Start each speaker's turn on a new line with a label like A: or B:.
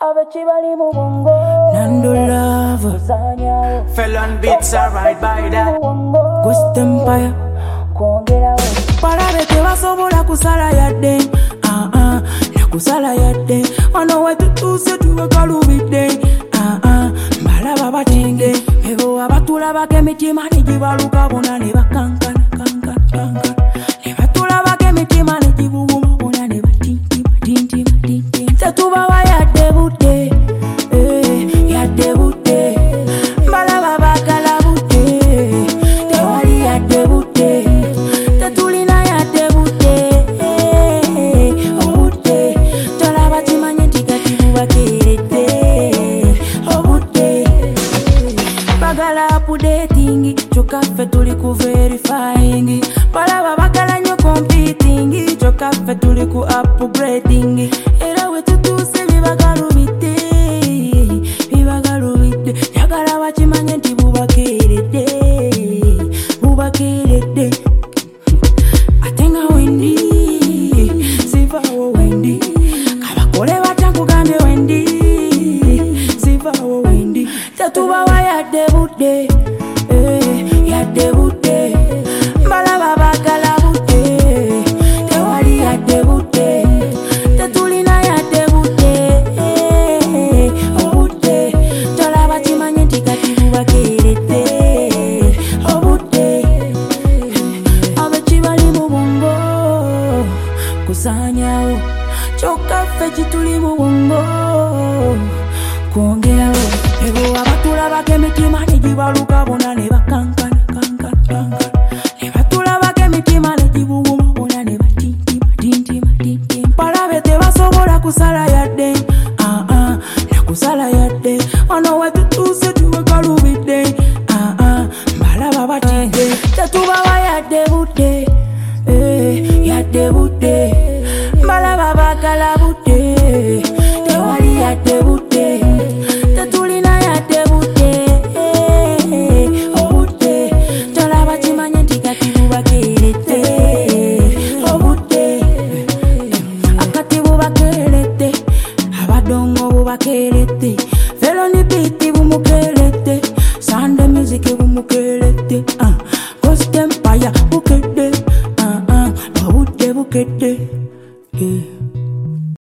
A: Abechibali Mubongo
B: Nando Love
C: Felon beats are right by that
B: Ghost Empire Parabe tebasobola kusala yadde nakusala yadde wano wetutuuse tuwekalubidde mbalaba batenge ebo abatulabako emitima negibaluka bona ne bakankana ne batulabako emitima negibuwuma bona ne batintima tetubawa yadde budde yadde budde mbalaba bagala budde tewali yadde budde tetulina yadde budde obudde tolaba kimanye nti kati bubakeeredde obudde bagala updating kyokka ffe tuli ku verifying balaba bagala nnyo competing kyokka ffe tuli ku upgrading era we tutuuse bibagalubidde njagala bakimanye nti bubakeeredde ate nga wendi sivaawo wendi kabakole batya nkugambye wendi sivaawo wendi tetubawa yadde budde yadde budde mbalaba bagala budde tewali yadde budde tetulina yadde budde obudde tolaba kimanye nti kati bubakeeredde obudde abekibali mu bwongo kusaanyawo kyokka ffe kituli mu bwongo kwongerawo ebo abatulabako emitima negibaluka bona ne bakankana ne batulabako emitima negibuwuma bona ne batintima palabe tebasobola kusala yadde nakusala yadde wano wetutuuse tuwekalubidde mbalaba batidde tetubawa yadde budde yadde budde mbalaba bagala budde tewali yadde budde